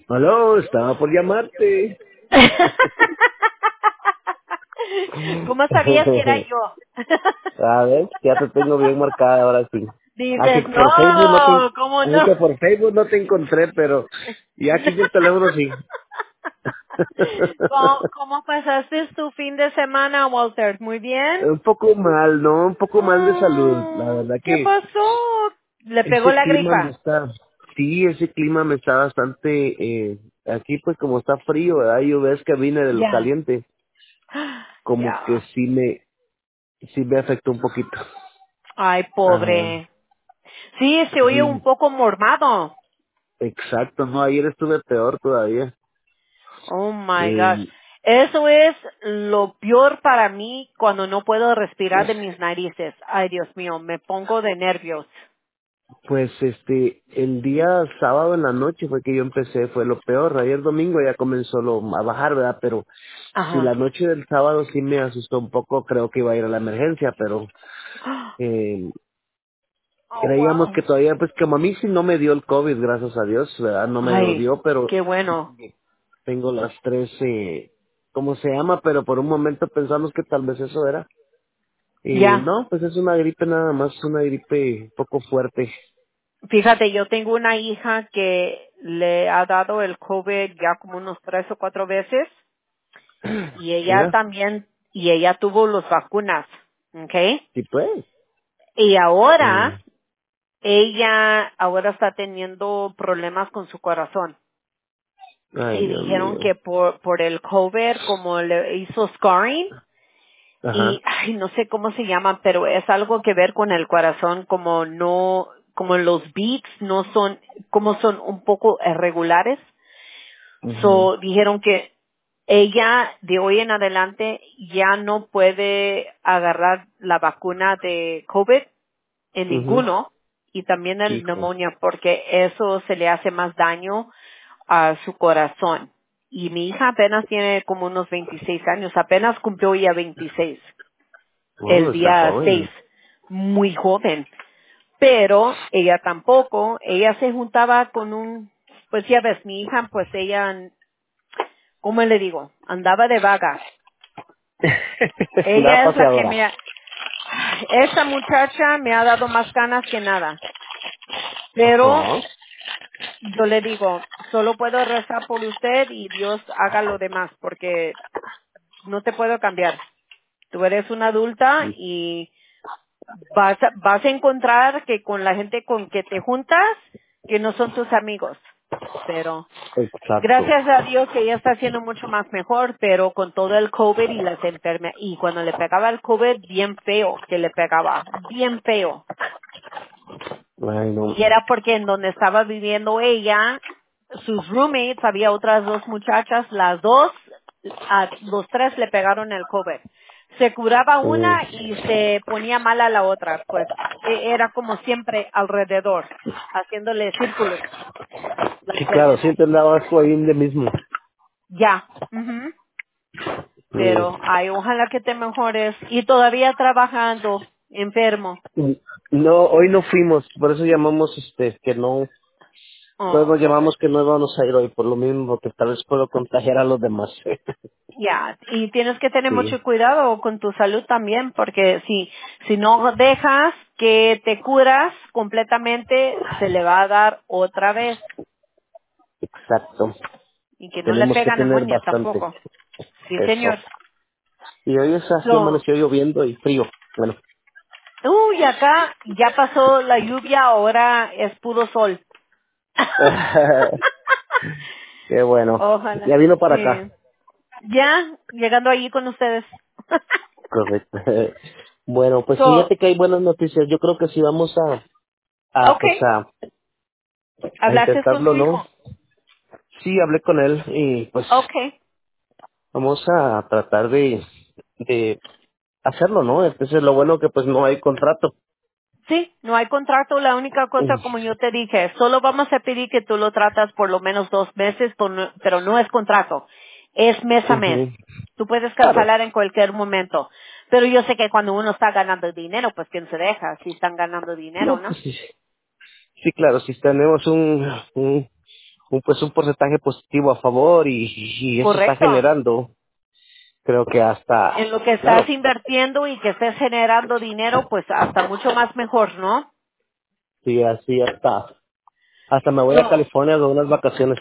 Aló, estaba por llamarte. ¿Cómo sabías que era yo? A ver, ya te tengo bien marcada ahora sí. Aquí Dices, por Facebook no te, no, ¿cómo así no? que por Facebook no te encontré, pero ya aquí en el teléfono sí. ¿Cómo pasaste tu fin de semana, Walter? ¿Muy bien? Un poco mal, ¿no? Un poco mal de salud. La verdad ¿Qué que pasó? ¿Le pegó ese la clima me gripa? está, sí, ese clima me está bastante, aquí pues como está frío, ¿verdad? Yo ves que vine de lo Ya. caliente, como que Ya. sí me afectó un poquito. Ay, Ajá, pobre. Sí, se oye un sí, poco mormado. exacto, no, ayer estuve peor todavía. Oh my gosh. Eh, Eso es lo peor para mí cuando no puedo respirar de mis narices. Ay, Dios mío, me pongo de nervios. pues el día sábado en la noche fue que yo empecé, fue lo peor. Ayer domingo ya comenzó a bajar, ¿verdad? Pero si la Ajá. noche del sábado sí me asustó un poco, creo que iba a ir a la emergencia, pero eh, Oh, creíamos que wow. todavía, pues como a mí sí no me dio el COVID, gracias a Dios, ¿verdad? No me lo Ay, dio, pero qué bueno. tengo las tres, ¿cómo se llama? Pero por un momento pensamos que tal vez eso era. Ya. No, pues es una gripe nada más, una gripe un poco fuerte. Fíjate, yo tengo una hija que le ha dado el COVID ya como unos 3 o 4 veces Mira, y ella tuvo las vacunas, ¿ok? sí pues. Y Mm. ella ahora está teniendo problemas con su corazón. Ay, Y Dios dijeron mío. que por el COVID, como le hizo scarring, y Ajá. ay, no sé cómo se llama, pero es algo que ver con el corazón, como no, como los beats no son, como son un poco irregulares. Ujú, So, dijeron que ella de hoy en adelante ya no puede agarrar la vacuna de COVID en ujú. ninguno y también el Hijo. neumonía porque eso se le hace más daño a su corazón. Y mi hija apenas tiene como unos 26 años, apenas cumplió ya 26 el Está día 6, joven. muy joven. Pero ella tampoco, ella se juntaba con pues ya ves, mi hija, pues ella, ¿cómo le digo? Andaba de vaga. Es una Ella es la que paseadora. esa muchacha me ha dado más ganas que nada. Pero Ajá. yo le digo, solo puedo rezar por usted y Dios haga lo demás, porque no te puedo cambiar. Tú eres una adulta Sí, y vas a encontrar que con la gente con que te juntas, que no son tus amigos. Pero exacto. gracias a Dios que ella está haciendo mucho más mejor, pero con todo el COVID y las enfermedades, y cuando le pegaba el COVID, bien feo que le pegaba, bien feo. Ay, no. Y era porque en donde estaba viviendo ella, sus roommates, había otras dos muchachas, las dos, a los tres le pegaron el COVID. Se curaba Mm. una y se ponía mala la otra, pues era como siempre alrededor, haciéndole círculos la Sí, claro, enfermedad. siempre andaba asco ahí de mismo. Ya. Ujú. Pero, Mm. ay, ojalá que te mejores. Y todavía trabajando, enfermo. No, hoy no fuimos, por eso llamamos, que no, Oh. luego llamamos que no íbamos a ir hoy, por lo mismo, porque tal vez puedo contagiar a los demás. Ya, y tienes que tener Sí, mucho cuidado con tu salud también, porque si no dejas que te curas completamente, se le va a dar otra vez. exacto. Y que no le Tenemos que pega tener neumonía bastante tampoco. Sí, eso. señor. Y hoy es así, So, amaneció lloviendo y frío. Bueno. uy, acá ya pasó la lluvia, ahora es puro sol. Qué bueno. Ya Ojalá. vino para acá. Sí. Ya, llegando allí con ustedes. Correcto. Bueno, pues So, fíjate que hay buenas noticias. Yo creo que sí vamos okay, a hablaste con intentarlo, su ¿no? hijo. Sí, hablé con él y pues Okay, vamos a tratar de hacerlo, ¿no? Entonces lo bueno que pues no hay contrato. sí, no hay contrato. La única cosa, Mm, como yo te dije, solo vamos a pedir que tú lo tratas por lo menos 2 meses, pero no es contrato. Es mes a mes. ujú. Tú puedes Claro. cancelar en cualquier momento. Pero yo sé que cuando uno está ganando dinero, pues quién se deja si están ganando dinero, No, ¿no? pues sí. Sí, claro, si tenemos pues un porcentaje positivo a favor y eso está Correcto. generando, creo que hasta, En lo que estás claro, invirtiendo y que estés generando dinero, pues hasta mucho más mejor, ¿no? sí, así hasta me voy a So, California de unas vacaciones.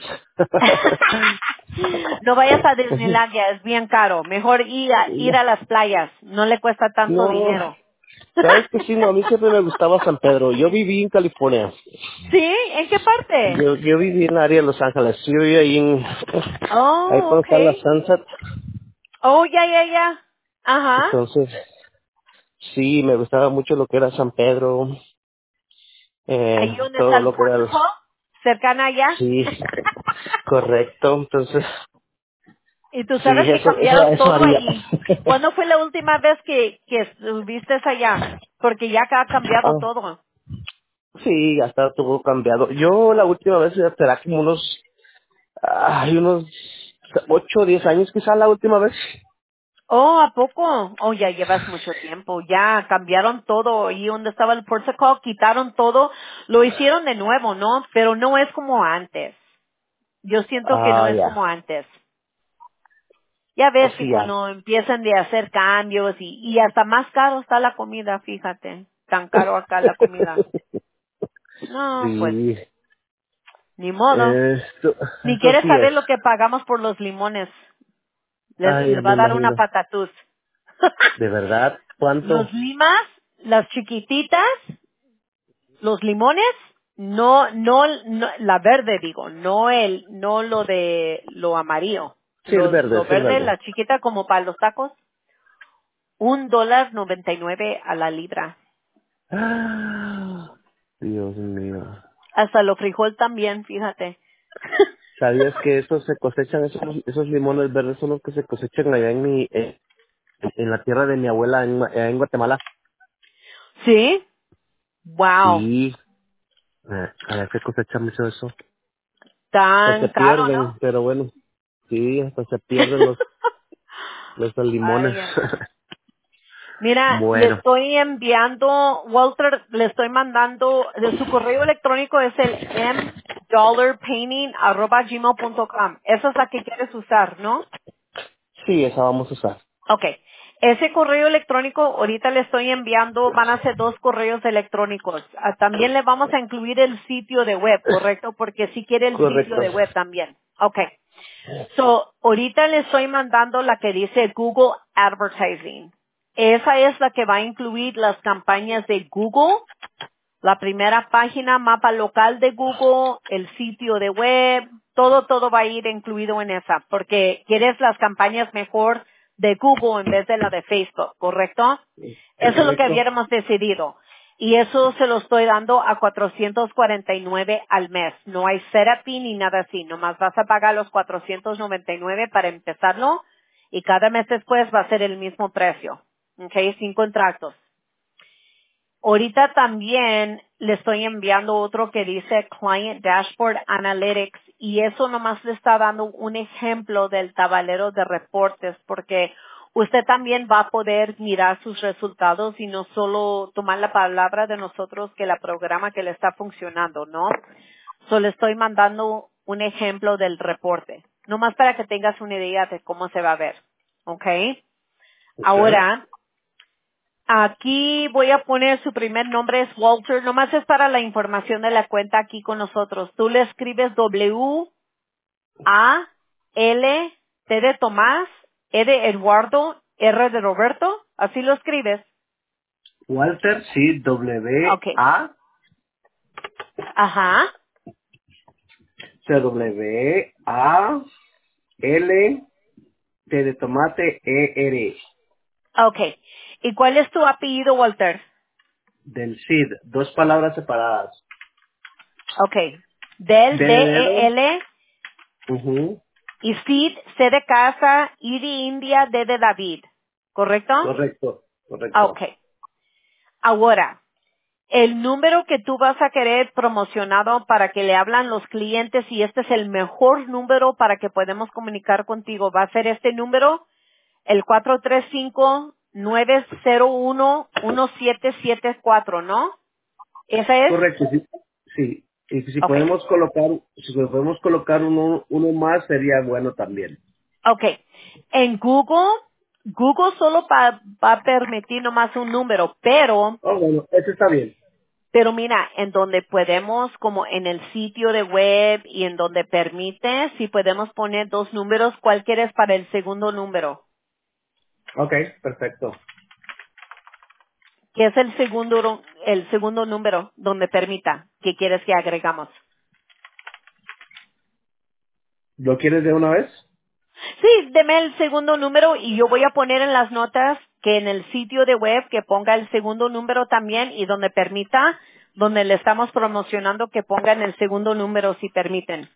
no vayas a Disneylandia, es bien caro. Mejor ir a las playas, no le cuesta tanto No, dinero. sabes que sí, no, a mí siempre me gustaba San Pedro. Yo viví en California. ¿Sí? ¿En qué parte? Yo viví en el área de Los Ángeles. Yo viví ahí Oh, cuando está la okay. Sunset. Oh, ya. Ajá. Entonces, sí, me gustaba mucho lo que era San Pedro, Ahí donde está todo el lo que era, Portico, cercana allá. sí, correcto. Entonces, Y tú sí, sabes que cambiaron eso todo haría. allí. ¿Cuándo fue la última vez que estuviste allá? Porque ya ha cambiado Ah, todo. sí, ya está todo cambiado. Yo la última vez será como unos 8 o 10 años quizá la última vez. Oh, ¿a poco? Oh, ya llevas mucho tiempo. Ya cambiaron todo. Y donde estaba el Portico, quitaron todo. Lo hicieron de nuevo, ¿no? Pero no es como antes. Yo siento que no Ah, es ya. como antes. Ya ves que Sí, ya. cuando empiezan de hacer cambios y hasta más caro está la comida, fíjate. Tan caro acá la comida. No, pues, Sí, ni modo. Ni eso quieres sí es. saber lo que pagamos por los limones. Ay, Les va me a dar una imagino. patatús. ¿De verdad? ¿Cuánto? Los limas, las chiquititas, los limones, no, la verde digo, no lo de lo amarillo. Sí, el verde, Lo sí, el verde, verde. la chiquita como para los tacos, $1.99 a la libra. Ah, Dios mío. Hasta lo frijol también, fíjate. ¿Sabías que esos se cosechan, esos limones verdes son los que se cosechan allá en la tierra de mi abuela en Guatemala? ¿Sí? Wow. Sí, allá se cosecha mucho eso. Hasta Tan se caro, pierden, ¿no? pero bueno, sí, hasta se pierden los limones. Ay. Mira, le Bueno, estoy enviando, Walter, le estoy mandando, de su correo electrónico es el mdollarpainting@gmail.com. Esa es la que quieres usar, ¿no? sí, esa vamos a usar. Ok. Ese correo electrónico, ahorita le estoy enviando, van a ser 2 correos electrónicos. También le vamos a incluir el sitio de web, ¿correcto? Porque si quiere el sitio Correcto. de web también. Ok. So, ahorita le estoy mandando la que dice Google Advertising. Esa es la que va a incluir las campañas de Google, la primera página, mapa local de Google, el sitio de web, todo va a ir incluido en esa, porque quieres las campañas mejor de Google en vez de la de Facebook, ¿correcto? Eso es lo que Correcto. habíamos decidido. Y eso se lo estoy dando a 449 al mes. No hay setup fee ni nada así. Nomás vas a pagar los 499 para empezarlo y cada mes después va a ser el mismo precio. ¿Ok? Sin contratos. Ahorita también le estoy enviando otro que dice Client Dashboard Analytics y eso nomás le está dando un ejemplo del tablero de reportes porque usted también va a poder mirar sus resultados y no solo tomar la palabra de nosotros que la programa que le está funcionando, ¿no? So le estoy mandando un ejemplo del reporte, nomás para que tengas una idea de cómo se va a ver, ¿ok? Okay. Ahora, aquí voy a poner su primer nombre es Walter, nomás es para la información de la cuenta aquí con nosotros. Tú le escribes W-A-L, T de Tomás, E de Eduardo, R de Roberto, así lo escribes. Walter, sí, Okay. Ajá. W-A-L-T de tomate E-R. Okay. ¿Y cuál es tu apellido, Walter? Del CID, dos palabras separadas. Okay. Del D de dedo. D-E-L Ujú. y Sid, C de casa, I de India, D de David. ¿Correcto? Correcto, correcto. Okay. Ahora, el número que tú vas a querer promocionado para que le hablan los clientes y este es el mejor número para que podemos comunicar contigo. Va a ser este número, el 435-901-1774, ¿no? ¿Ese es? Correcto, sí. Sí. Y Okay. si podemos colocar uno más sería bueno también. Okay. En Google solo va a permitir nomás un número, Oh, bueno, ese está bien. pero mira, en donde podemos, como en el sitio de web y en donde permite, si podemos poner dos números, ¿cuál quieres para el segundo número? Ok, perfecto. ¿Qué es el segundo número donde permita? ¿Qué quieres que agregamos? ¿Lo quieres de una vez? Sí, deme el segundo número y yo voy a poner en las notas que en el sitio de web que ponga el segundo número también y donde permita, donde le estamos promocionando que pongan el segundo número si permiten.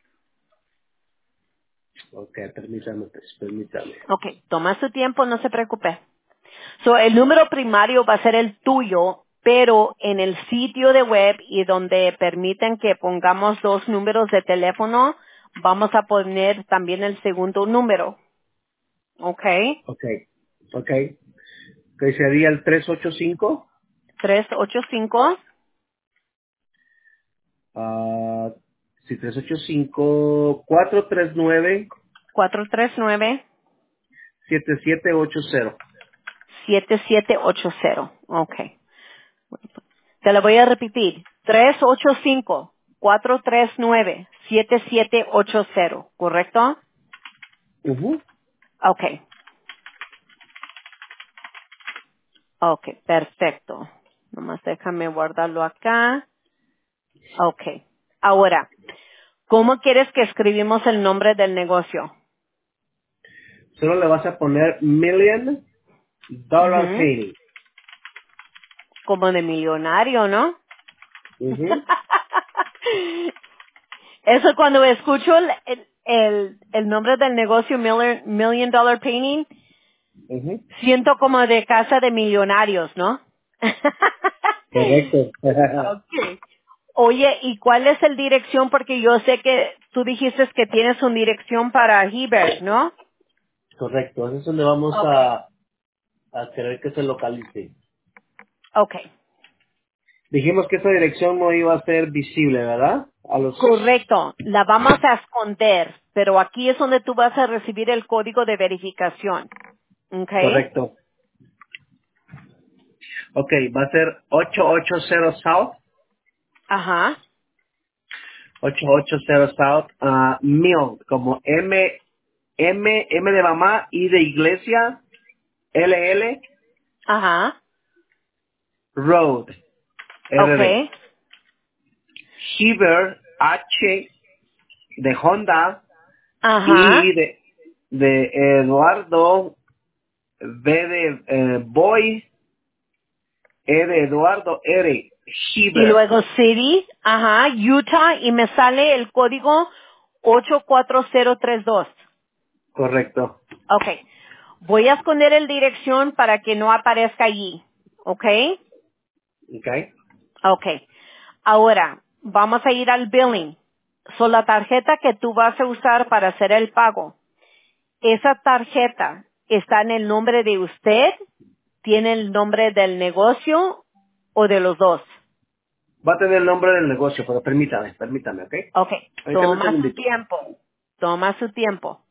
Ok, permítame, pues, permítame. Ok, toma su tiempo, no se preocupe. So, el número primario va a ser el tuyo, pero en el sitio de web y donde permiten que pongamos dos números de teléfono, vamos a poner también el segundo número. Ok, Ok, ok. Que sería el 385. 385 Ah, sí, 385 439 439 7780. 7780. Ok. Te lo voy a repetir. 385-439-7780. ¿Correcto? Ujú. Ok. Ok. Perfecto. Nomás déjame guardarlo acá. Ok. Ahora, ¿cómo quieres que escribimos el nombre del negocio? Solo le vas a poner $1 million Ujú. painting. Como de millonario, ¿no? Ujú, Eso cuando escucho el nombre del negocio Million Dollar Painting, ujú. siento como de casa de millonarios, ¿no? Correcto. Okay. Oye, ¿y cuál es el dirección? Porque yo sé que tú dijiste que tienes una dirección para Hebert, ¿no? Correcto. Eso es donde vamos Okay. a querer que se localice. Okay. Dijimos que esa dirección no iba a ser visible, ¿verdad? A los... Correcto. La vamos a esconder, pero aquí es donde tú vas a recibir el código de verificación. Okay. Correcto. Ok, va a ser 880 South. Ajá. 880 South, Mill, como M de mamá, I de iglesia, LL, Ajá. Road, RD. Okay. Heber, H de Honda, I Ajá. de Eduardo, B de Boy, E de Eduardo, R, Y Heber. luego City, ajá, Utah, y me sale el código 84032. Correcto. Okay. Voy a esconder el dirección para que no aparezca allí. Okay. Ok. Okay. Ahora, vamos a ir al billing. So, la tarjeta que tú vas a usar para hacer el pago, esa tarjeta está en el nombre de usted, tiene el nombre del negocio o de los dos. Va a tener el nombre del negocio, pero permítame, ¿ok? Okay. Permítame un Toma su segundito. tiempo. Toma su tiempo.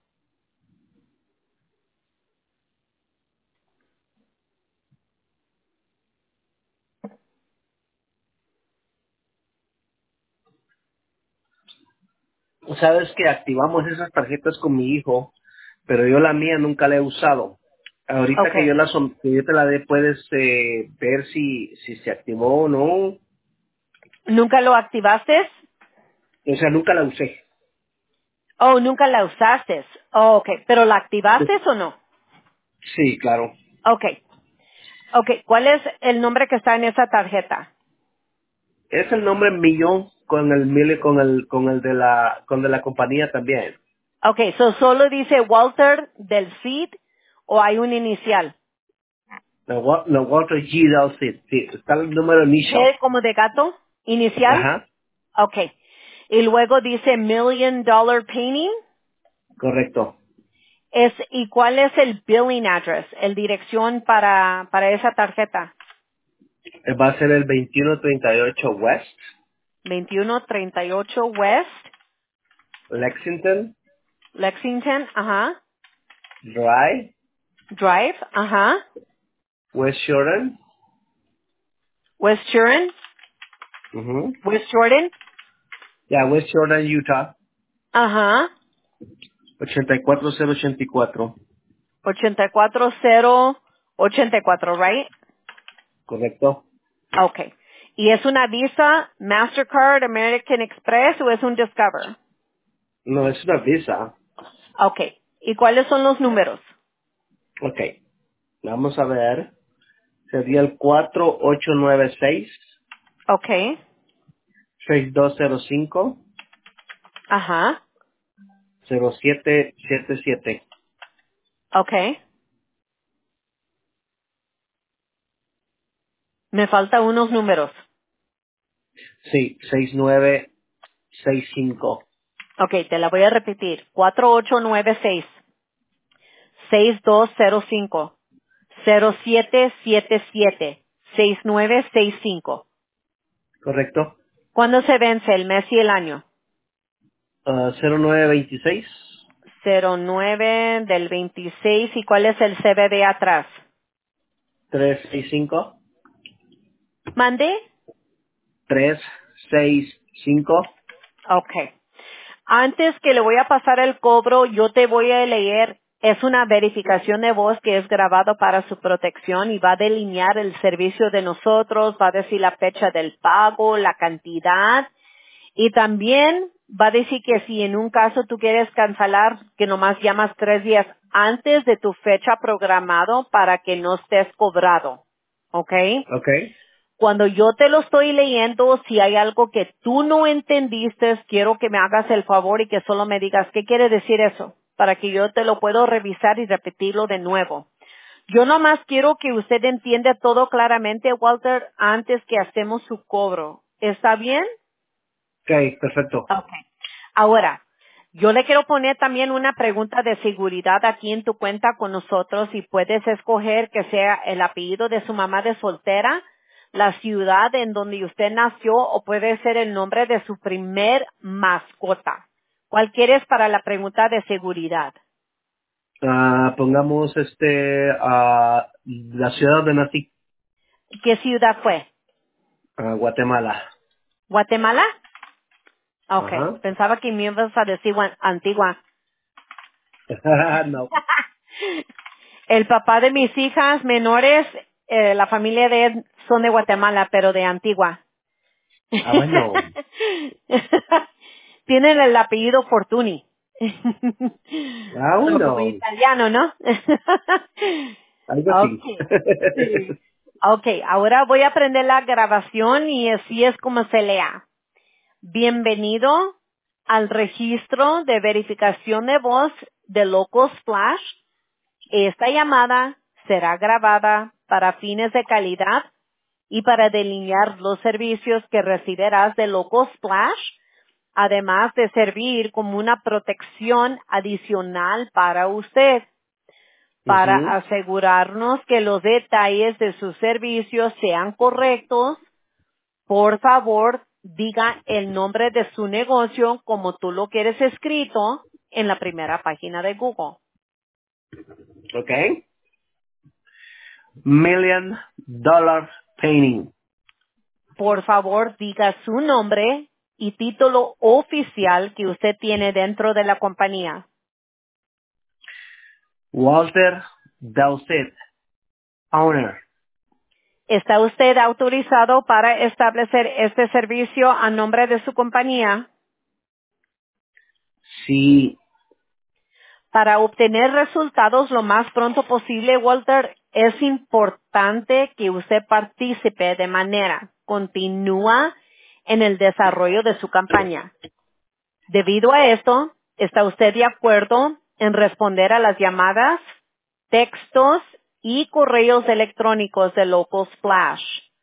Sabes que activamos esas tarjetas con mi hijo, pero yo la mía nunca la he usado. Ahorita que Okay. que yo te la dé, puedes ver si se activó o no. ¿Nunca lo activaste? O sea, nunca la usé. Oh, nunca la usaste. Oh, okay. ¿Pero la activaste o no? Sí, claro. Okay. Okay. ¿Cuál es el nombre que está en esa tarjeta? Es el nombre millón con el mil con de la compañía también. Okay. So solo dice Walter del Cid o hay un inicial. No, Walter G. Delsey, sí, está el número initial. G como de gato. Inicial. Ajá, Okay. Y luego dice Million Dollar Painting. correcto. ¿Y cuál es el billing address? El dirección para esa tarjeta. Va a ser el 2138 West. 2138 West Lexington Lexington, Drive, Drive, West Jordan. West Jordan, Ujú. West Jordan, Ya, West Jordan, Utah. ajá, 84084. 84084, right? Correcto. Okay. ¿Y es una Visa, Mastercard, American Express o es un Discover? No, es una visa. Okay. ¿Y cuáles son los números? Ok. Vamos a ver. Sería el 4896 Okay. 6205 Ajá. 0777. Okay. Me faltan unos números. Sí, 6965. Okay, te la voy a repetir. 4896 6205 0777 6965. ¿Correcto? ¿Cuándo se vence el mes y el año? 0926 09 del 26. ¿Y cuál es el CVV atrás? 365 ¿Mande? 365. Okay. Antes que le voy a pasar el cobro, yo te voy a leer, es una verificación de voz que es grabado para su protección y va a delinear el servicio de nosotros, va a decir la fecha del pago, la cantidad y también va a decir que si en un caso tú quieres cancelar, que nomás llamas 3 días antes de tu fecha programado para que no estés cobrado. ¿Ok? Ok. Cuando yo te lo estoy leyendo, si hay algo que tú no entendiste, quiero que me hagas el favor y que solo me digas qué quiere decir eso, para que yo te lo puedo revisar y repetirlo de nuevo. Yo nomás quiero que usted entienda todo claramente, Walter, antes que hacemos su cobro. ¿Está bien? Ok, perfecto. Okay. Ahora, yo le quiero poner también una pregunta de seguridad aquí en tu cuenta con nosotros y puedes escoger que sea el apellido de su mamá de soltera, la ciudad en donde usted nació o puede ser el nombre de su primer mascota. ¿Cuál quieres para la pregunta de seguridad? Pongamos la ciudad donde nací, ¿Qué ciudad fue? Guatemala. ¿Guatemala? Okay. Ajá. Pensaba que me ibas a decir Antigua. No. El papá de mis hijas menores, la familia de él son de Guatemala, pero de Antigua. Bueno. Tienen el apellido Fortuny. So, como Bueno. italiano, ¿no? Algo así. Okay. Sí. Okay, ahora voy a prender la grabación y así es como se lea. Bienvenido al registro de verificación de voz de Locos Flash. Esta llamada será grabada para fines de calidad y para delinear los servicios que recibirás de Loco Splash, además de servir como una protección adicional para usted, para Ujú. asegurarnos que los detalles de sus servicios sean correctos. Por favor, diga el nombre de su negocio como tú lo quieres escrito en la primera página de Google. Ok. $1 million painting. Por favor, diga su nombre y título oficial que usted tiene dentro de la compañía. Walter Dowsett, owner. ¿Está usted autorizado para establecer este servicio a nombre de su compañía? Sí. Para obtener resultados lo más pronto posible, Walter, es importante que usted participe de manera continua en el desarrollo de su campaña. Debido a esto, ¿está usted de acuerdo en responder a las llamadas, textos y correos electrónicos de Local Splash?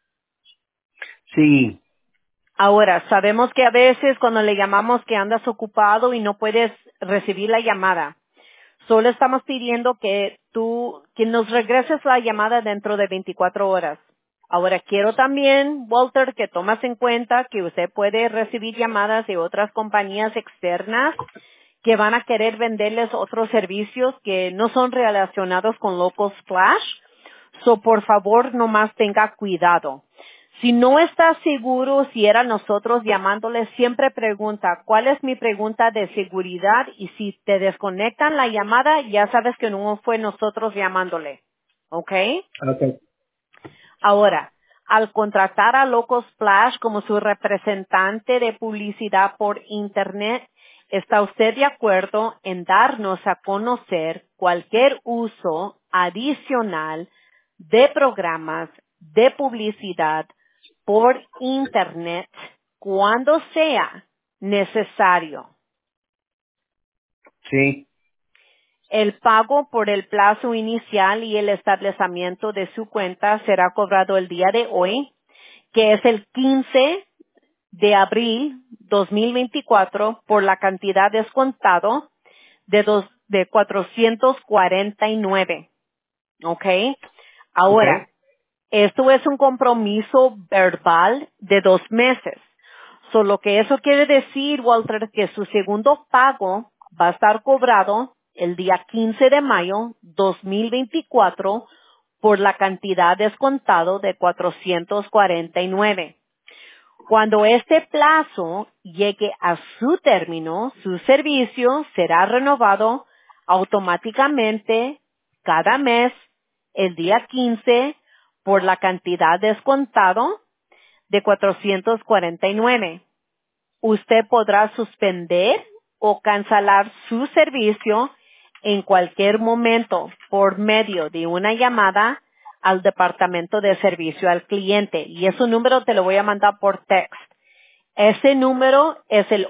Sí. Ahora, sabemos que a veces cuando le llamamos que andas ocupado y no puedes recibir la llamada. Solo estamos pidiendo que nos regreses la llamada dentro de 24 horas. Ahora quiero también, Walter, que tomas en cuenta que usted puede recibir llamadas de otras compañías externas que van a querer venderles otros servicios que no son relacionados con Local Splash. So, por favor, nomás tenga cuidado. Si no está seguro si era nosotros llamándole, siempre pregunta, ¿cuál es mi pregunta de seguridad? Y si te desconectan la llamada, ya sabes que no fue nosotros llamándole. ¿Ok? Okay. Ahora, al contratar a Local Splash como su representante de publicidad por Internet, ¿está usted de acuerdo en darnos a conocer cualquier uso adicional de programas de publicidad por Internet cuando sea necesario? Sí. El pago por el plazo inicial y el establecimiento de su cuenta será cobrado el día de hoy, que es el 15 de abril 2024, por la cantidad descontado de 449. ¿Ok? Okay. Ahora, esto es un compromiso verbal de 2 meses. Lo que eso quiere decir, Walter, que su segundo pago va a estar cobrado el día 15 de mayo 2024 por la cantidad descontado de 449. Cuando este plazo llegue a su término, su servicio será renovado automáticamente cada mes el día 15 por la cantidad descontado de 449. Usted podrá suspender o cancelar su servicio en cualquier momento por medio de una llamada al departamento de servicio al cliente. Y ese número te lo voy a mandar por text. Ese número es el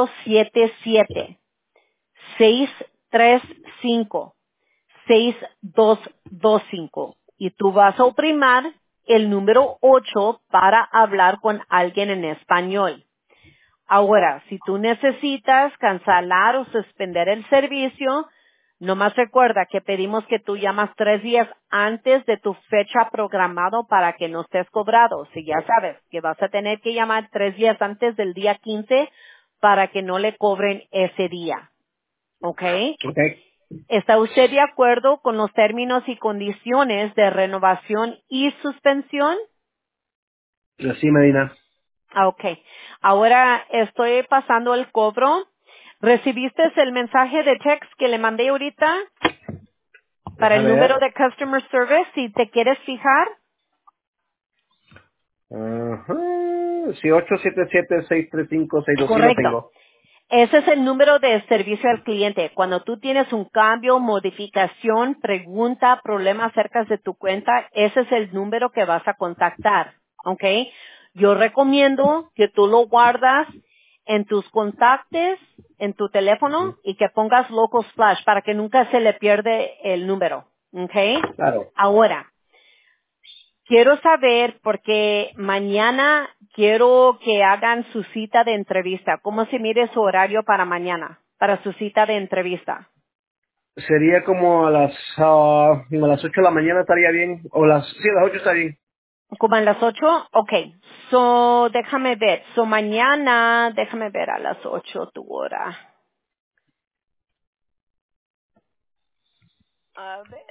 877-635-6225. Y tú vas a oprimir el número 8 para hablar con alguien en español. Ahora, si tú necesitas cancelar o suspender el servicio, nomás recuerda que pedimos que tú llamas 3 días antes de tu fecha programado para que no estés cobrado. Si ya sabes que vas a tener que llamar 3 días antes del día 15 para que no le cobren ese día. ¿Ok? Okay. ¿Está usted de acuerdo con los términos y condiciones de renovación y suspensión? Sí, Medina. Okay. Ahora estoy pasando el cobro. ¿Recibiste el mensaje de text que le mandé ahorita para Deja el número ver. de Customer Service? Si te quieres fijar. Ajá. Sí, 877-635-62. Sí lo Correcto. tengo. Ese es el número de servicio al cliente. Cuando tú tienes un cambio, modificación, pregunta, problema acerca de tu cuenta, ese es el número que vas a contactar. ¿Ok? Yo recomiendo que tú lo guardas en tus contactos, en tu teléfono y que pongas Local Splash para que nunca se le pierde el número. ¿Ok? Claro. Ahora, quiero saber, porque mañana quiero que hagan su cita de entrevista. ¿Cómo se mide su horario para mañana, para su cita de entrevista? Sería como a las 8 de la mañana estaría bien. Sí, a las 8 está bien. ¿Como a las 8? Ok. So, déjame ver. So, mañana, déjame ver a las 8 tu hora. A ver.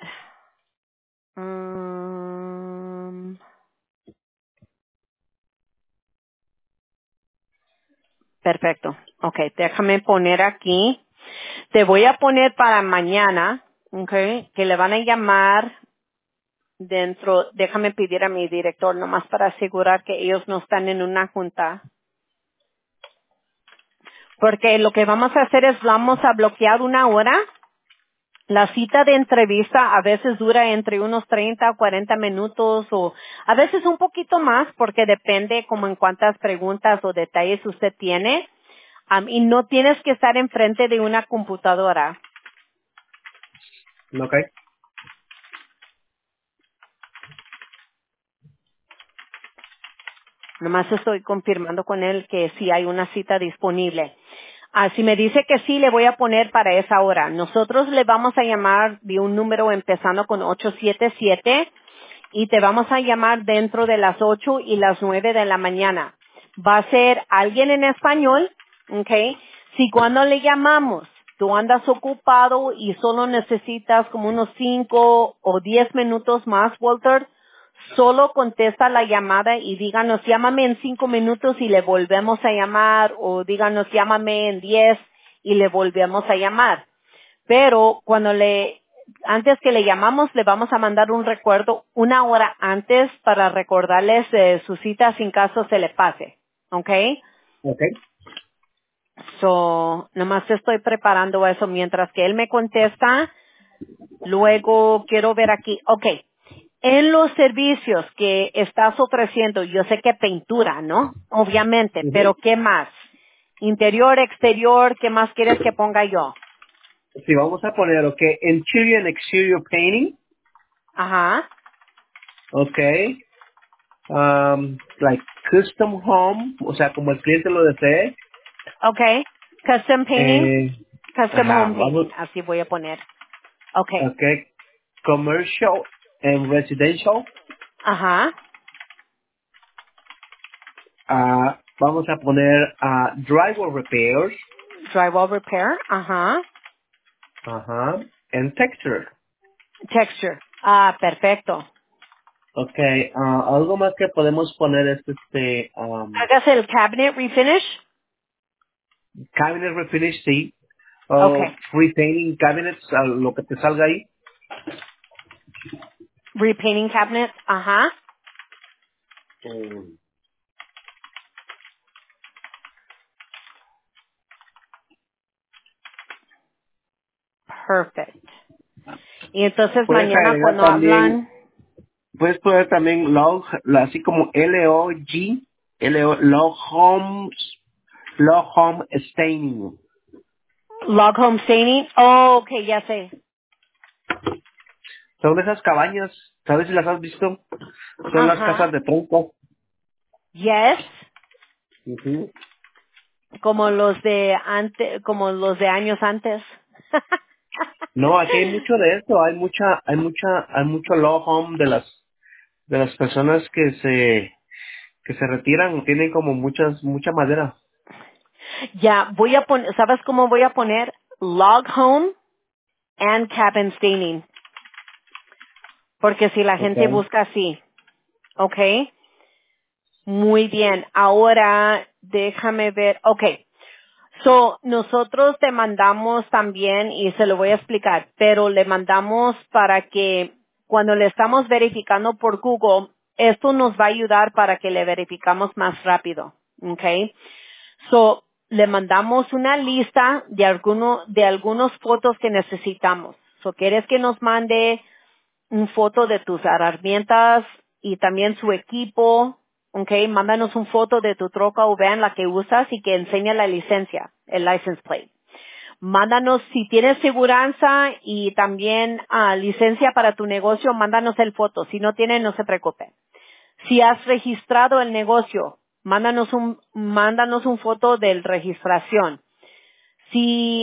Perfecto. Ok, déjame poner aquí. Te voy a poner para mañana, ok, que le van a llamar déjame pedir a mi director nomás para asegurar que ellos no están en una junta. Porque lo que vamos a hacer es vamos a bloquear una hora. La cita de entrevista a veces dura entre unos 30 o 40 minutos o a veces un poquito más porque depende como en cuántas preguntas o detalles usted tiene. Y no tienes que estar enfrente de una computadora. Ok. Nomás estoy confirmando con él que sí hay una cita disponible. Si me dice que sí, le voy a poner para esa hora. Nosotros le vamos a llamar de un número empezando con 877 y te vamos a llamar dentro de las 8 y las 9 de la mañana. Va a ser alguien en español, ¿ok? Si cuando le llamamos tú andas ocupado y solo necesitas como unos 5 o 10 minutos más, Walter, solo contesta la llamada y díganos, llámame en 5 minutos y le volvemos a llamar, o díganos, llámame en 10 y le volvemos a llamar. Pero antes que le llamamos, le vamos a mandar un recuerdo 1 hora antes para recordarles de su cita sin caso se le pase. ¿Ok? Ok. So, nomás estoy preparando eso mientras que él me contesta. Luego quiero ver aquí. Ok. En los servicios que estás ofreciendo, yo sé que pintura, ¿no? Obviamente, pero Ujú. ¿qué más? Interior, exterior, ¿qué más quieres que ponga yo? Sí, vamos a poner, ok, interior and exterior painting, Ajá. ok, like custom home, o sea, como el cliente lo desee, Okay. Custom painting. Custom ajá, home vamos, painting. Así voy a poner. Okay. ok, commercial and residential, Ajá. vamos a poner drywall repairs, Drywall repair. Ajá. ajá, and texture. Texture. Ah, perfecto. Okay, algo más que podemos poner es Hagas el cabinet refinish. cabinet refinish, sí, o Okay. free painting cabinets, lo que te salga ahí. Repainting cabinets. Ajá. Mm. Perfect. Y entonces Puedes mañana agregar cuando también, hablan, puedes poner también log, así como LOG, log home staining. log home staining. Oh, okay, ya sé. Son esas cabañas, ¿sabes si las has visto? Son las casas Ajá. de tronco. Yes. Ujú. Como los de antes, como los de años antes. No, aquí hay mucho de esto, hay mucho log home de las personas que se retiran, tienen como mucha madera. Ya, voy a poner, ¿sabes cómo voy a poner? Log home and cabin staining. Porque si la gente Okay. busca así, ¿ok? Muy bien. Ahora, déjame ver, ok. So, nosotros te mandamos también, y se lo voy a explicar, pero le mandamos para que cuando le estamos verificando por Google, esto nos va a ayudar para que le verificamos más rápido, ¿ok? So, le mandamos una lista de algunos fotos que necesitamos. So, ¿quieres que nos mande un foto de tus herramientas y también su equipo? ¿Ok? Mándanos un foto de tu troca o van la que usas y que enseña la licencia, el license plate. Mándanos si tienes seguranza y también licencia para tu negocio, mándanos el foto. Si no tienes, no se preocupe. Si has registrado el negocio, mándanos un foto de registración. Si,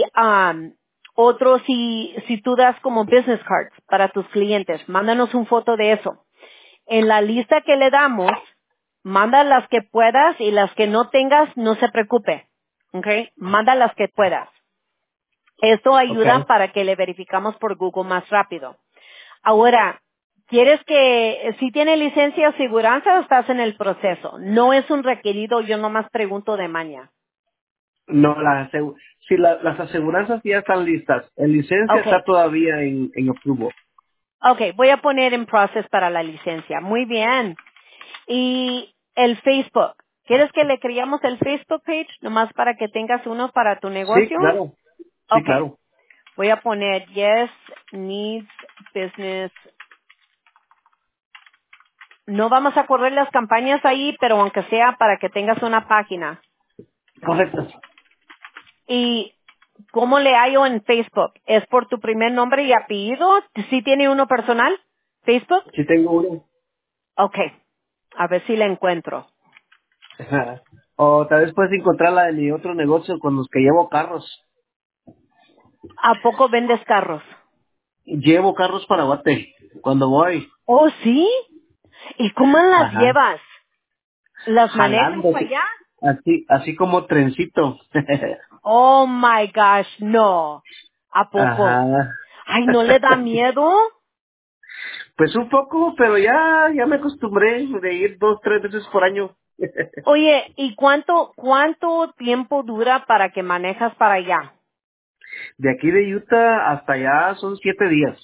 si tú das como business cards para tus clientes, mándanos un foto de eso. En la lista que le damos, manda las que puedas y las que no tengas, no se preocupe. ¿Ok? Manda las que puedas. Esto ayuda Okay. para que le verificamos por Google más rápido. Ahora, ¿quieres si tiene licencia o seguranza o estás en el proceso? No es un requerido, yo nomás pregunto de maña. No, sí, las aseguranzas ya están listas. El licencia está Okay, todavía en approval. okay, voy a poner en process para la licencia. Muy bien. Y el Facebook. ¿Quieres que le creamos el Facebook page nomás para que tengas uno para tu Sí, negocio? claro. Sí, Okay, claro. voy a poner Yes Needs Business. No vamos a correr las campañas ahí, pero aunque sea para que tengas una página. Correcto. ¿Y cómo le hallo en Facebook? ¿Es por tu primer nombre y apellido? ¿Sí tiene uno personal? ¿Facebook? Sí tengo uno. Okay, a ver si la encuentro. Ajá. O tal vez puedes encontrar la de mi otro negocio con los que llevo carros. ¿A poco vendes carros? Llevo carros para Guate. Cuando voy. Oh, ¿sí? ¿Y cómo las Ajá, llevas? ¿Las manejas jalando, para allá? así como trencito. Oh my gosh, no. ¿A poco? Ajá. Ay, ¿no le da miedo? Pues un poco, pero ya me acostumbré de ir 2, 3 veces por año. Oye, ¿y cuánto tiempo dura para que manejas para allá? De aquí de Utah hasta allá son 7 días.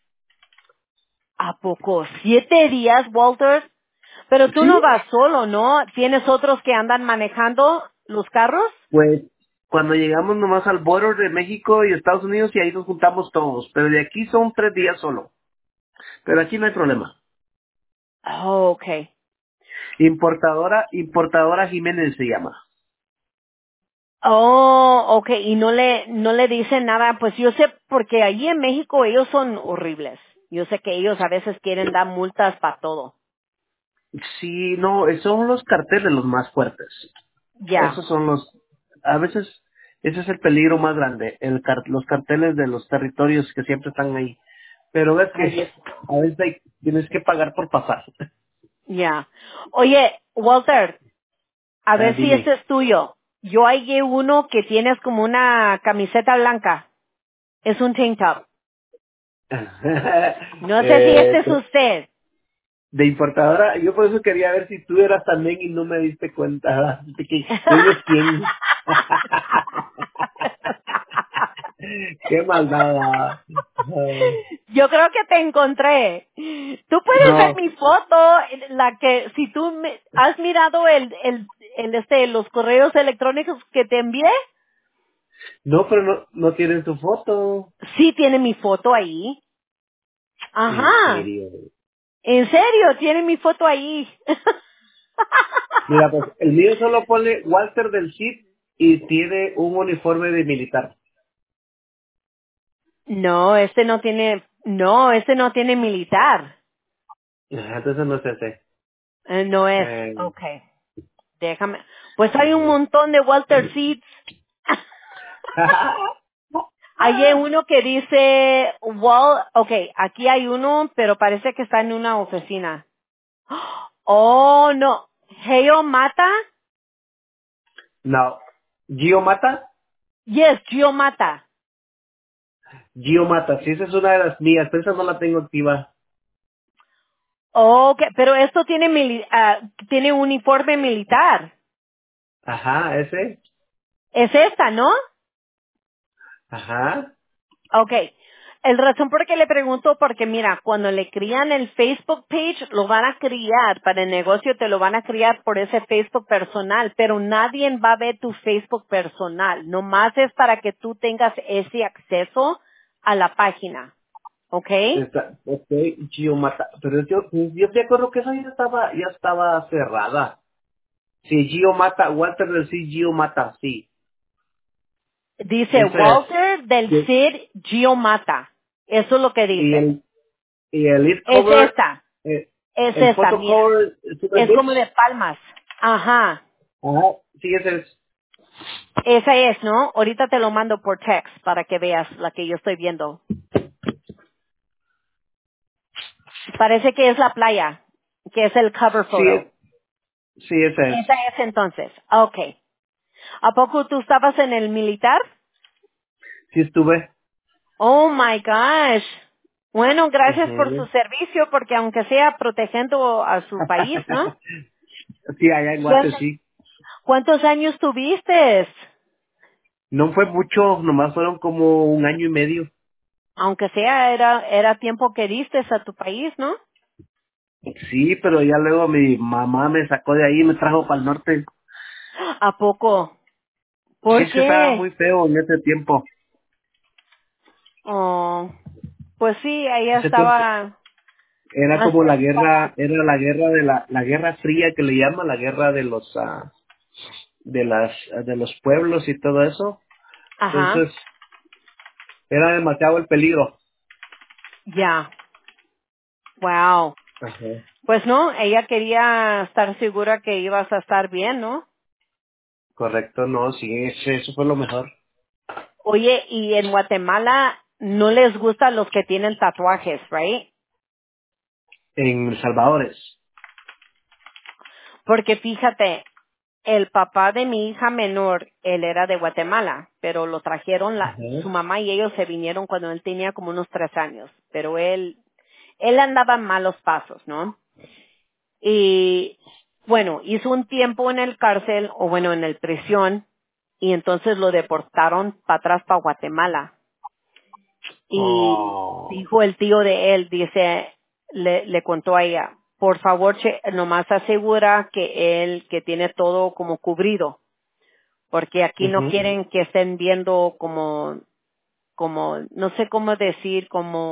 ¿A poco? ¿7 días, Walter? Pero tú ¿Sí? no vas solo, ¿no? ¿Tienes otros que andan manejando los carros? Pues cuando llegamos nomás al border de México y Estados Unidos y ahí nos juntamos todos. Pero de aquí son 3 días solo. Pero aquí no hay problema. Oh, okay. Importadora Jiménez se llama. Oh, okay. Y no le dicen nada. Pues yo sé, porque allí en México ellos son horribles. Yo sé que ellos a veces quieren dar multas para todo. Sí, no, son los carteles los más fuertes. Ya. Esos son a veces, ese es el peligro más grande, los carteles de los territorios que siempre están ahí. Pero ves Ay, que Dios. a veces tienes que pagar por pasar. Ya. Oye, Walter, a ver si este Dime. es tuyo. Yo hallé uno que tienes como una camiseta blanca. Es un tank top. No sé si este es De, usted. de importadora, yo por eso quería ver si tú eras también y no me diste cuenta. De que yo digo quién. Qué maldad. Yo creo que te encontré. Tú puedes ver No, mi foto, la que, si tú has mirado los correos electrónicos que te envié, no, pero no tienes tu foto. sí tiene mi foto ahí. En Ajá. serio. En serio, tiene mi foto ahí. Mira, pues el mío solo pone Walter del Cid y tiene un uniforme de militar. No, este no tiene militar. Ajá, entonces no sé ese. No es. Eh, Okay. Déjame. Pues hay un montón de Walter Seeds. Hay uno que dice okay, aquí hay uno, pero parece que está en una oficina. Oh, no. Geo Mata? no. Gio Mata. Yes, Gio Mata. Gio Mata, sí, esa es una de las mías, pero esa no la tengo activa. Okay, pero esto tiene tiene uniforme militar. Ajá, ese. Es esta, ¿no? Ajá. Okay. El razón por qué le pregunto, porque mira, cuando le crían el Facebook page, lo van a criar para el negocio, te lo van a criar por ese Facebook personal, pero nadie va a ver tu Facebook personal. Nomás es para que tú tengas ese acceso a la página. ¿Ok? Ok, Gio Mata. Pero yo me acuerdo que esa ya estaba cerrada. Sí, Gio Mata, Walter del Cid, Gio Mata, sí. Dice Ese es. Walter del Y Cid Giomata. Eso es lo que y dice. el, y el lead Es cover, esta. eh, Es el esta, photo mira. cover, Super Es como Books. de palmas. Ajá. Ajá, sí, ese es. Esa es, ¿no? Ahorita te lo mando por text para que veas la que yo estoy viendo. Parece que es la playa, que es el cover Sí, photo. sí, ese es. Esa es entonces. Okay. ¿A poco tú estabas en el militar? Sí estuve. Oh my gosh. Bueno, gracias por su Ujú. servicio, porque aunque sea protegiendo a su país, ¿no? Sí, allá en Guate, ¿Cuántos sí. cuántos años tuviste? No fue mucho, nomás fueron como un año y medio. Aunque sea, era tiempo que diste a tu país, ¿no? Sí, pero ya luego mi mamá me sacó de ahí y me trajo para el norte. ¿A poco? Sí, ¿Por es que estaba muy qué? feo en ese tiempo. Oh, pues sí, ella Ese tiempo estaba era más como preocupada. era la guerra de la guerra fría que le llaman, la guerra de los de los pueblos y todo eso. Ajá, Entonces, era demasiado el peligro. ya, wow. Ajá. Pues no, ella quería estar segura que ibas a estar bien, ¿no? Correcto, no, sí, eso fue lo mejor. Oye, y en Guatemala no les gustan los que tienen tatuajes, right? En El Salvador. Porque fíjate, el papá de mi hija menor, él era de Guatemala, pero lo trajeron, su Ajá. mamá y ellos se vinieron cuando él tenía como unos 3 años, pero él andaba en malos pasos, ¿no? Y bueno, hizo un tiempo en el cárcel, o bueno, en el prisión, y entonces lo deportaron para atrás para Guatemala. Y Oh. dijo el tío de él, dice, le contó a ella, por favor, nomás asegura que tiene todo como cubrido, porque aquí no Ujú. quieren que estén viendo no sé cómo decir,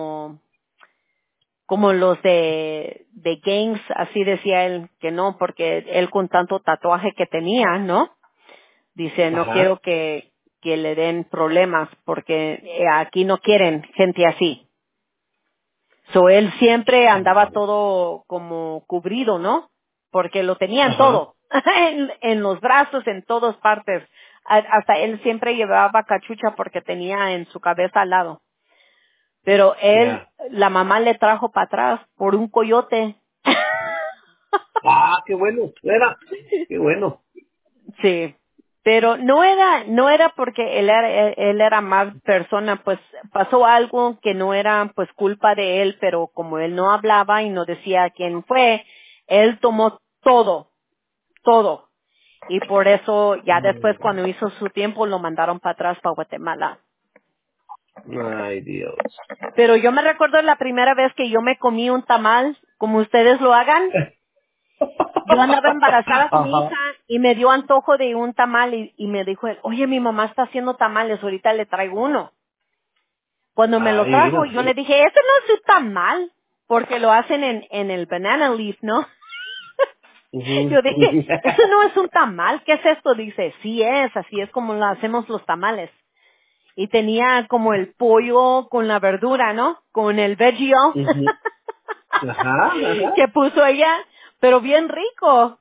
como los de gangs, así decía él, que no, porque él con tanto tatuaje que tenía, ¿no? Dice, no quiero Ajá. que le den problemas, porque aquí no quieren gente así. So, él siempre andaba todo como cubrido, ¿no? Porque lo tenía en Ajá. todo, en los brazos, en todas partes. Hasta él siempre llevaba cachucha porque tenía en su cabeza al lado. Pero Ya. la mamá le trajo para atrás por un coyote. Ah, qué bueno. Era. Qué bueno. Sí. Pero no era porque él era más persona, pues pasó algo que no era pues culpa de él, pero como él no hablaba y no decía quién fue, él tomó todo. Y por eso ya después cuando hizo su tiempo lo mandaron para atrás para Guatemala. Ay, Dios. Pero yo me recuerdo la primera vez que yo me comí un tamal, como ustedes lo hagan. Yo andaba embarazada con mi hija Ajá. y me dio antojo de un tamal y me dijo él, oye, mi mamá está haciendo tamales, ahorita le traigo uno. Cuando me lo Ay, trajo, mira. yo le dije, eso no es un tamal, porque lo hacen en el banana leaf, ¿no? Ujú. Yo dije, eso no es un tamal, ¿qué es esto? Dice, sí es, así es como lo hacemos los tamales. Y tenía como el pollo con la verdura, ¿no? Con el veggie Ujú. Ajá, ajá. que puso ella, pero bien rico.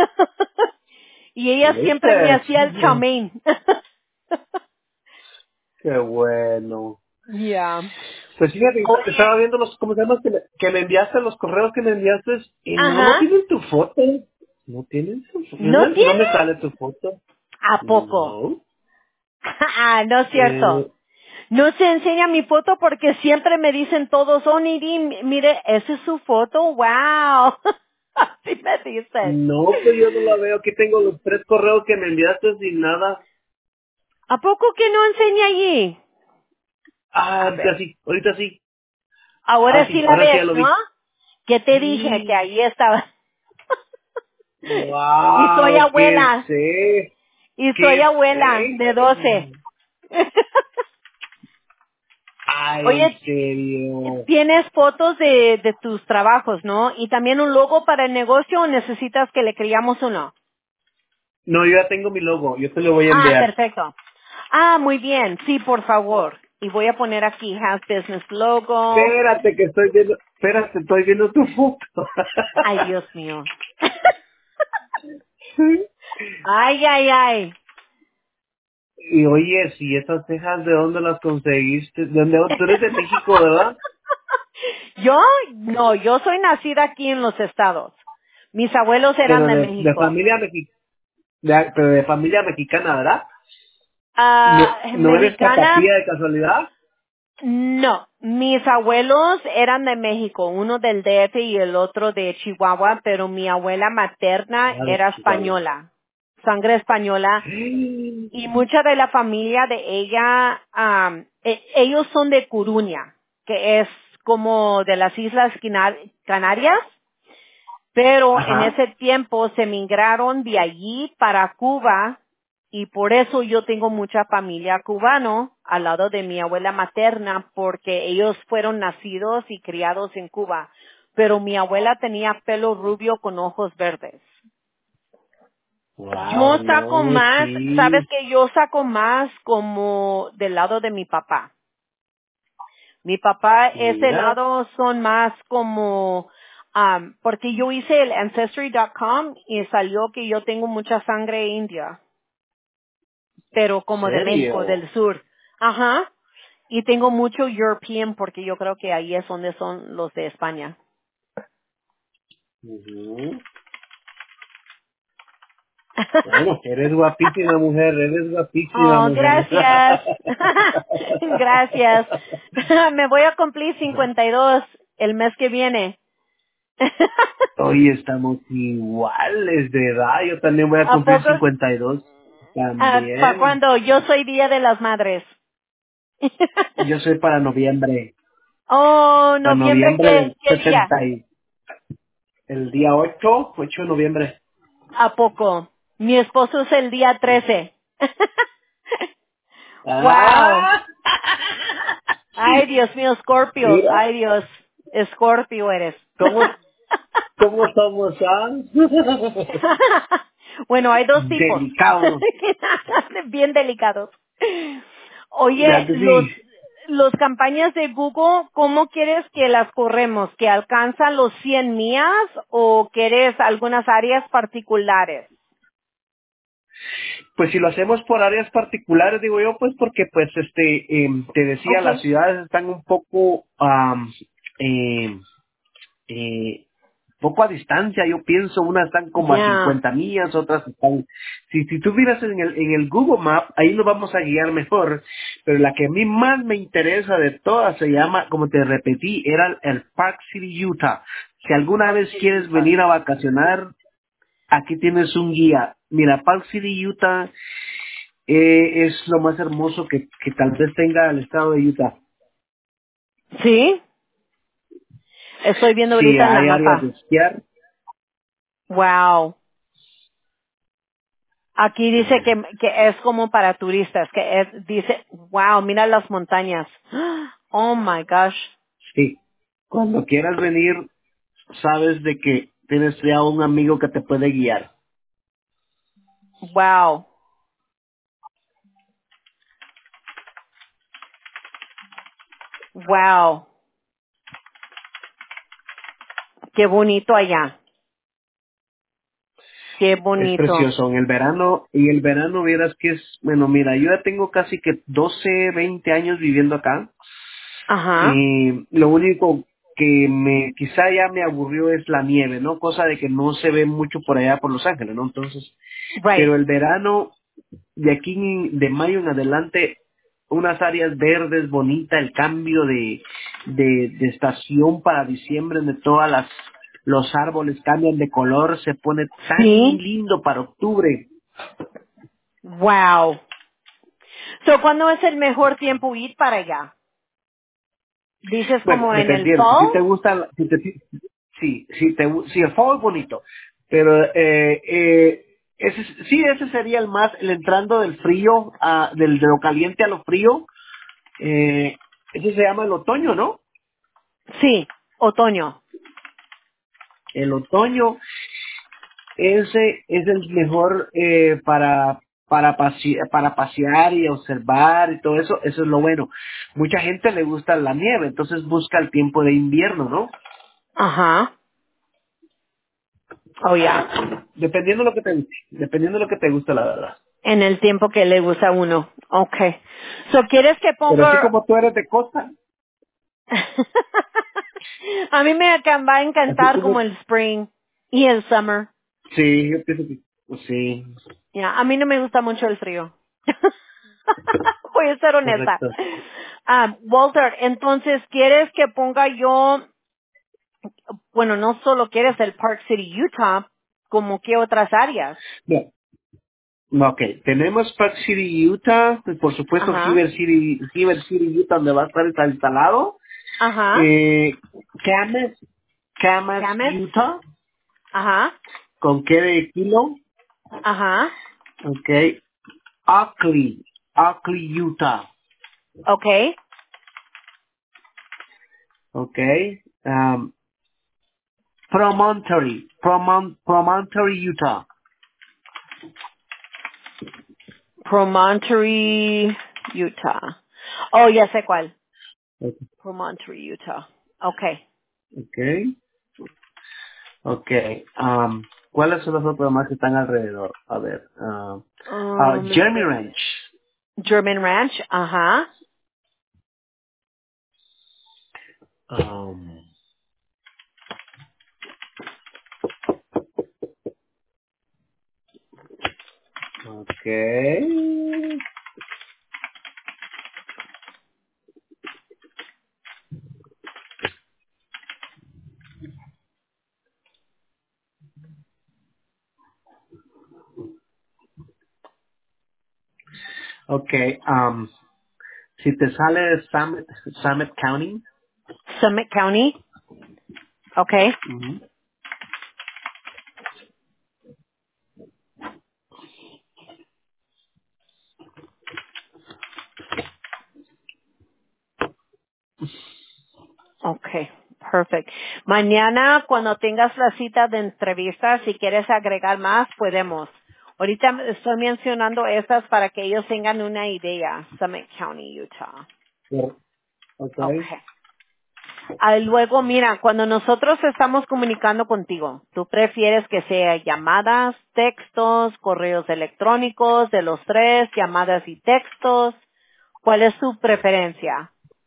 Y ella siempre me ¿Viste? hacía el chow mein. Qué bueno. Ya. Pues fíjate, estaba Oye. viendo los, ¿cómo se llama? Que me enviaste, los correos que me enviaste y no Ajá. tienen tu foto. No tienen tu foto. ¿No No me tiene? sale tu foto. ¿A poco? No. Ah, no es cierto. No se enseña mi foto porque siempre me dicen todos, oh, Nidhi, mire, esa es su foto, wow. Así me dicen. No, pues yo no la veo. Aquí tengo los 3 correos que me enviaste sin nada. ¿A poco que no enseña allí? Ah, A ahorita ver. sí, ahorita sí. Ah, Ahora sí sí, la ahora sí ya ves, lo ¿no? vi. Que te dije que ahí estaba. Y soy ¡Wow! ¡Qué abuela. sé! Y soy ¡Qué abuela sé! de 12. ¡Ay, en Oye, serio! tienes fotos de tus trabajos, ¿no? Y también un logo para el negocio o necesitas que le creamos uno. No, yo ya tengo mi logo. Yo te lo voy a Ah, enviar. perfecto. Ah, muy bien. Sí, por favor. Y voy a poner aquí House Business Logo. Espérate que estoy viendo, espérate, estoy viendo tu foto. Ay, Dios mío. Ay, ay, ay. Y oye, si esas cejas, ¿de dónde las conseguiste? ¿De dónde? Tú eres de México, ¿verdad? Yo, no, yo soy nacida aquí en los Estados. Mis abuelos eran Pero de de México. familia mexicana, pero de familia mexicana, ¿verdad? ¿No, Ah, no eres mexicana, tapatía de casualidad? no. Mis abuelos eran de México, uno del DF y el otro de Chihuahua, pero mi abuela materna Ah, de era Chihuahua. española, sangre española, y mucha de la familia de ella, ellos son de Coruña, que es como de las Islas Canarias, pero en Ajá. ese tiempo se migraron de allí para Cuba y por eso yo tengo mucha familia cubano al lado de mi abuela materna porque ellos fueron nacidos y criados en Cuba. Pero mi abuela tenía pelo rubio con ojos verdes. Yo Wow, saco no, más, sabes sí. que yo saco más como del lado de mi papá. Mi papá, ese Mira. lado son más como, porque yo hice el Ancestry.com y salió que yo tengo mucha sangre india, pero como de México, ¿Serio? del sur. Ajá. Y tengo mucho European porque yo creo que ahí es donde son los de España. Ujú. Bueno, eres guapísima mujer, eres guapísima Oh, mujer. gracias. Gracias. Me voy a cumplir 52 el mes que viene. Hoy estamos iguales de edad, yo también voy a ¿A cumplir poco? 52. ¿Para También. cuándo? Yo soy Día de las Madres. Yo soy para noviembre. Oh, Para noviembre, noviembre del qué día? 60 y el día 8 de noviembre. ¿A poco? Mi esposo es el día 13. Wow. ¡Ah! Ay, Dios mío, Scorpio. Mira, Ay, Dios, Scorpio eres. ¿cómo, cómo somos, ah? Bueno, hay dos tipos. Delicados. Bien delicados. Oye, Ya que sí. los campañas de Google, ¿cómo quieres que las corremos? ¿Que alcanzan los 100 millas o quieres algunas áreas particulares? Pues si lo hacemos por áreas particulares, digo yo, pues porque, pues, te decía, las Okay. ciudades están un poco, eh, poco a distancia, yo pienso, unas están como a Ya. 50 millas, otras están, si tú miras en el Google Map, ahí nos vamos a guiar mejor, pero la que a mí más me interesa de todas se llama, como te repetí, era el Park City, Utah. Si alguna vez quieres venir a vacacionar, aquí tienes un guía. Mira, Park City, Utah, es lo más hermoso que tal vez tenga el estado de Utah. ¿Sí? Estoy viendo Sí, ahorita en la hay áreas de mapa. esquiar. Wow. Aquí dice Sí, que es como para turistas, dice, wow, mira las montañas. Oh my gosh. sí. Cuando quieras venir, sabes de que tienes ya un amigo que te puede guiar. Wow. Wow. Qué bonito allá. Qué Es bonito. precioso. En el verano, y el verano vieras que es, bueno, mira, yo ya tengo casi que 12, 20 años viviendo acá. Ajá. Y lo único que quizá ya me aburrió es la nieve, ¿no? Cosa de que no se ve mucho por allá por Los Ángeles, ¿no? Entonces, Right. pero el verano, de aquí de mayo en adelante, unas áreas verdes, bonita, el cambio de estación para diciembre, donde los árboles cambian de color, se pone tan Sí. lindo para octubre. Wow. So, ¿cuándo es el mejor tiempo ir para allá? Dices Bueno, como en el dependiendo, si fall. te gusta, si el fuego es bonito, pero ese sería el entrando del frío, de lo caliente a lo frío, ese se llama el otoño, ¿no? Sí. Otoño. El otoño, ese es el mejor para pasear y observar y todo eso, eso es lo bueno. Mucha gente le gusta la nieve, entonces busca el tiempo de invierno, ¿no? Ajá. Oh, ya. Dependiendo de lo que te guste, dependiendo de lo que te guste, la verdad. En el tiempo que le gusta a uno. Okay. So, ¿quieres que Pero así ponga? como tú eres de costa, A mí va a así encantar como como, el spring y el summer. sí, yo pienso que, pues sí, Ya, a mí no me gusta mucho el frío. Voy a ser honesta. correcto. Walter, entonces, ¿quieres que ponga yo, bueno, no solo quieres el Park City, Utah, como que otras áreas? No, ok, tenemos Park City, Utah, y por supuesto Ajá, Silver City, Utah, donde va a estar instalado. ajá, Eh, Camas, Camas, Camas, Utah, ajá, con qué de kilo, ajá, ok. Oakley, Utah, okay, ok. Um, Promontory, Utah. Promontory, Utah. Oh, ya sé cuál. Ok. Promontory, Utah. Okay. Ok. Okay. ¿Cuáles son los otros más que están alrededor? A ver. Jeremy Ranch. German Ranch, ajá. Um, Okay. Okay. Si te sale Summit County. Summit County. Okay. Ujú. Okay. Perfect. Mañana, cuando tengas la cita de entrevista, si quieres agregar más, podemos. Ahorita estoy mencionando estas para que ellos tengan una idea. Summit County, Utah. Okay. Okay. Luego, mira, cuando nosotros estamos comunicando contigo, ¿tú prefieres que sea llamadas, textos, correos electrónicos, de los tres, llamadas y textos? ¿Cuál es tu preferencia?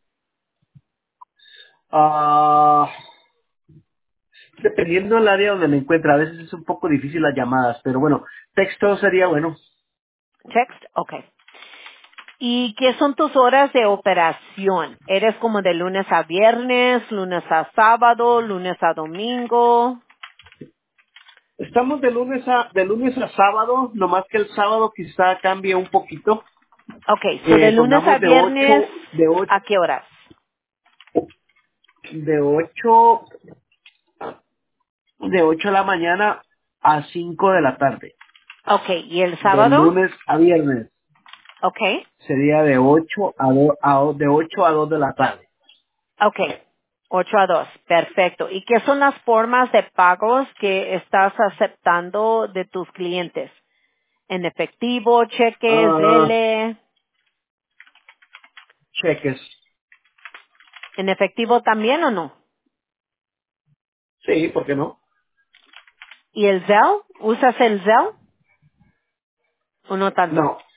Ah, dependiendo del área donde me encuentre, a veces es un poco difícil las llamadas, pero bueno, texto sería bueno. Text, okay. ¿Y qué son tus horas de operación? ¿Eres como de lunes a viernes, lunes a sábado, lunes a domingo? Estamos de lunes a sábado, nomás que el sábado quizá cambie un poquito. Okay, so de lunes a Pongamos de viernes, 8 de 8 ¿a qué horas? de 8 de 8 de la mañana a 5 de la tarde. Okay, ¿y el De sábado? lunes a viernes Okay. sería de 8 de 8 a 2 de la tarde. Okay, 8 a 2, perfecto. ¿Y qué son las formas de pagos que estás aceptando de tus clientes? ¿En efectivo, cheques, Ah, L? cheques. ¿En efectivo también o no? Sí, ¿por qué no? ¿Y el Zelle? ¿Usas el Zelle o no tanto? No,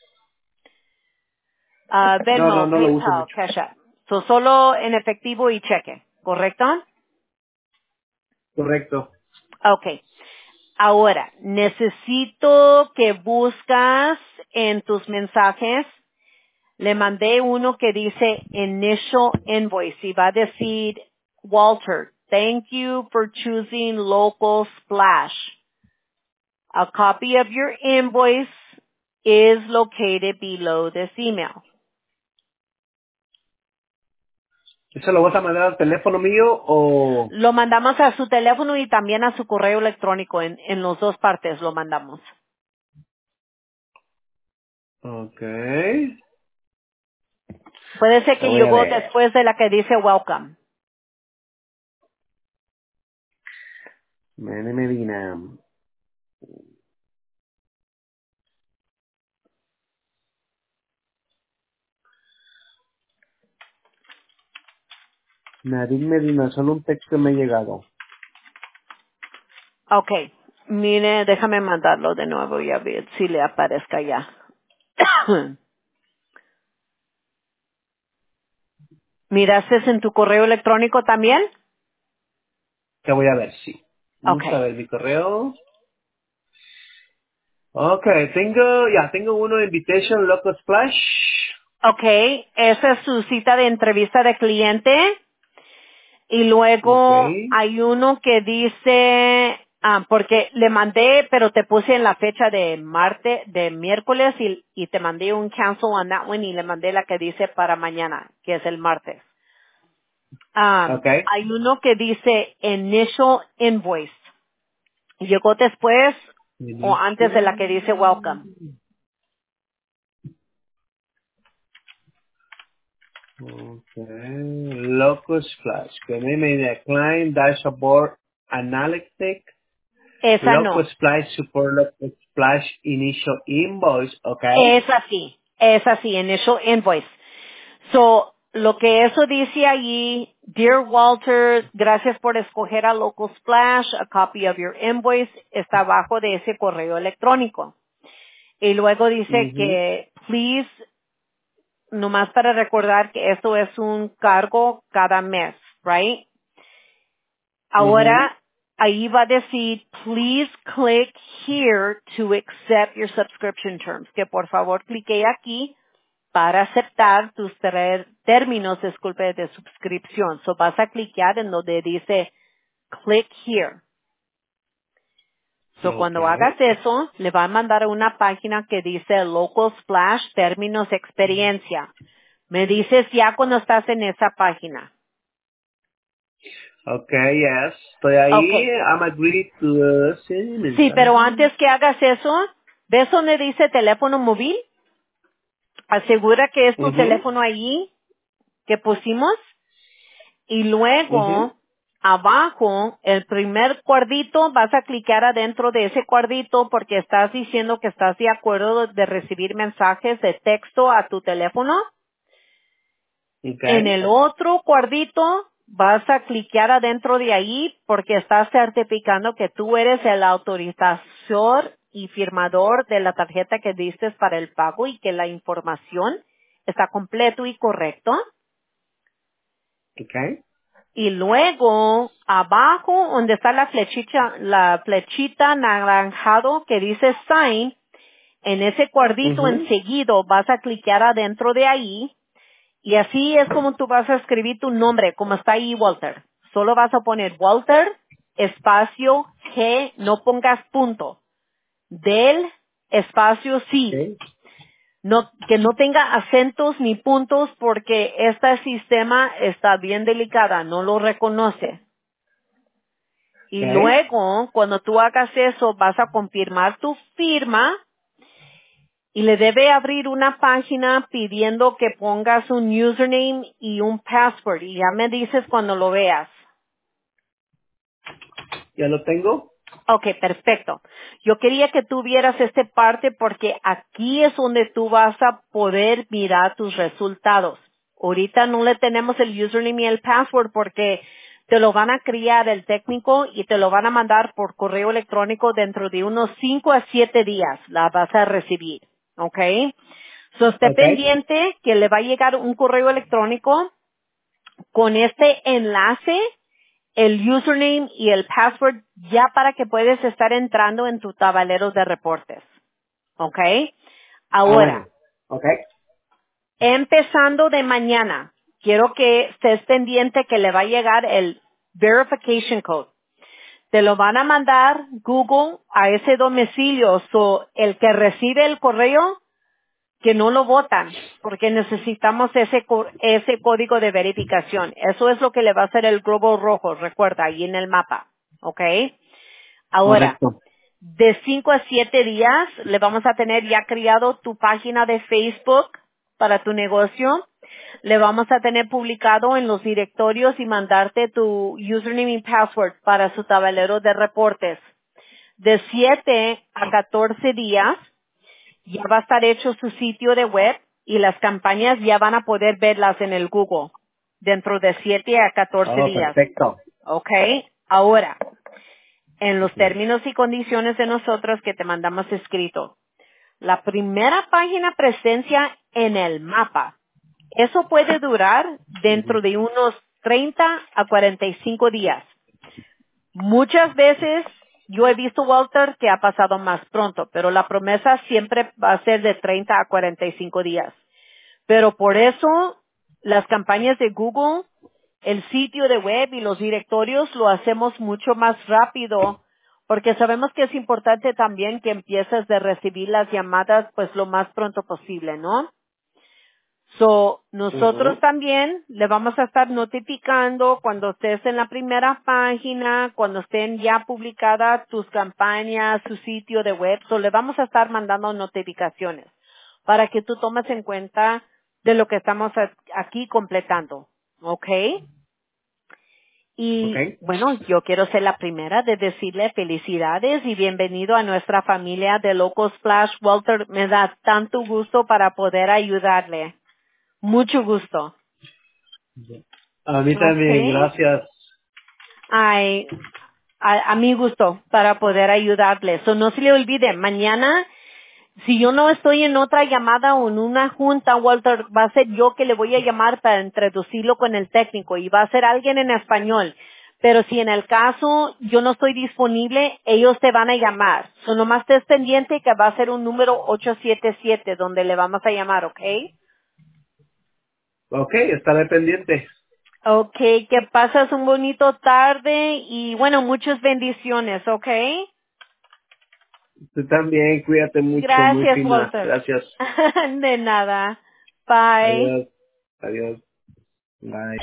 no, Venmo, no lo uso PayPal, mucho. Cash App. So, solo en efectivo y cheque, ¿correcto? Correcto. Okay. Ahora, necesito que buscas en tus mensajes. Le mandé uno que dice initial invoice y va a decir, Walter, thank you for choosing local splash. A copy of your invoice is located below this email. ¿Eso lo vas a mandar al teléfono mío o...? Lo mandamos a su teléfono y también a su correo electrónico. En los dos partes lo mandamos. Ok. Puede ser Te que voy a llegó ver. después de la que dice welcome. Mene Medina. Nadine Medina, solo un texto me ha llegado. Okay. Mire, déjame mandarlo de nuevo y a ver si le aparezca ya. ¿Miraste en tu correo electrónico también? Te voy a ver, sí. Vamos a Okay. ver mi correo. Ok, tengo uno de Invitation Local Splash. Okay. Esa es su cita de entrevista de cliente. Y Ok. luego hay uno que dice, porque le mandé, pero te puse en la fecha de de miércoles y te mandé un cancel on that one y le mandé la que dice para mañana, que es el martes. Ok. Hay uno que dice initial invoice. Llegó después o antes de la que dice welcome. Ok. Local Splash. Que me media client dashboard analytic. Esa Local no. Splash support Local Splash initial invoice. Ok. Es así, initial invoice. So, lo que eso dice allí, Dear Walter, gracias por escoger a Local Splash, a copy of your invoice, está abajo de ese correo electrónico. Y luego dice Mhm. que, please, nomás para recordar que esto es un cargo cada mes, right? Mhm. Ahora, ahí va a decir, please click here to accept your subscription terms. Que por favor clique aquí para aceptar tus términos, disculpe, de suscripción. So vas a clicar en donde dice click here. So cuando Okay. hagas eso, le va a mandar a una página que dice Local Splash Términos Experiencia. Me dices ya cuando estás en esa página. Okay, yes. Estoy ahí. Okay. I'm agreed to sí, Sí, pero mensaje. antes que hagas eso, ¿ves donde dice teléfono móvil? Asegura que es tu Mhm. teléfono allí que pusimos. Y Mhm. luego, abajo, el primer cuadrito, vas a clicar adentro de ese cuadrito porque estás diciendo que estás de acuerdo de recibir mensajes de texto a tu teléfono. En Okay. el otro cuadrito, vas a clicar adentro de ahí porque estás certificando que tú eres el autorizador y firmador de la tarjeta que diste para el pago y que la información está completo y correcto. Okay. Y luego, abajo, donde está la flechita naranjado que dice sign, en ese cuadrito Mhm. enseguido vas a clicar adentro de ahí y así es como tú vas a escribir tu nombre, como está ahí Walter. Solo vas a poner Walter, espacio, G, no pongas punto. Del, espacio, sí. Okay. No, que no tenga acentos ni puntos porque este sistema está bien delicada, no lo reconoce. Y Okay. luego, cuando tú hagas eso, vas a confirmar tu firma y le debe abrir una página pidiendo que pongas un username y un password. Y ya me dices cuando lo veas. ¿Ya lo tengo? Ok, perfecto. Yo quería que tú vieras esta parte porque aquí es donde tú vas a poder mirar tus resultados. Ahorita no le tenemos el username y el password porque te lo van a crear el técnico y te lo van a mandar por correo electrónico dentro de unos 5 a 7 días. La vas a recibir. Ok. So, esté Okay. pendiente que le va a llegar un correo electrónico con este enlace, el username y el password ya para que puedas estar entrando en tu tablero de reportes. ¿Ok? Ah, bueno. Ahora, Okay. empezando de mañana, quiero que estés pendiente que le va a llegar el verification code. Te lo van a mandar Google a ese domicilio. So, el que recibe el correo que no lo votan porque necesitamos ese código de verificación. Eso es lo que le va a hacer el globo rojo, recuerda, ahí en el mapa. ¿Ok? Ahora, Correcto. de 5 a 7 días le vamos a tener ya creado tu página de Facebook para tu negocio. Le vamos a tener publicado en los directorios y mandarte tu username y password para su tablero de reportes. De 7 a 14 días ya va a estar hecho su sitio de web y las campañas ya van a poder verlas en el Google dentro de 7 a 14 Oh, días. perfecto. ¿Ok? Ahora, en los términos y condiciones de nosotros que te mandamos escrito, la primera página presencia en el mapa. Eso puede durar Ujú. dentro de unos 30 a 45 días. Muchas veces yo he visto, Walter, que ha pasado más pronto, pero la promesa siempre va a ser de 30 a 45 días. Pero por eso las campañas de Google, el sitio de web y los directorios lo hacemos mucho más rápido porque sabemos que es importante también que empieces de recibir las llamadas pues lo más pronto posible, ¿no? So, nosotros Ujú. también le vamos a estar notificando cuando estés en la primera página, cuando estén ya publicadas tus campañas, su sitio de web. So, le vamos a estar mandando notificaciones para que tú tomes en cuenta de lo que estamos aquí completando. ¿Ok? Y Okay. bueno, yo quiero ser la primera de decirle felicidades y bienvenido a nuestra familia de Local Splash. Walter, me da tanto gusto para poder ayudarle. Mucho gusto. A mí también, Okay. gracias. Ay, a mi gusto para poder ayudarle. So, no se le olvide, mañana, si yo no estoy en otra llamada o en una junta, Walter, va a ser yo que le voy a llamar para introducirlo con el técnico y va a ser alguien en español. Pero si en el caso yo no estoy disponible, ellos te van a llamar. So nomás estés pendiente que va a ser un número 877 donde le vamos a llamar, ¿ok? Ok, estaré pendiente. Ok, que pasas un bonito tarde y bueno, muchas bendiciones, ¿ok? Tú también, cuídate mucho, muy Gracias, fina. Walter. Gracias. De nada. Bye. Adiós. Adiós. Bye.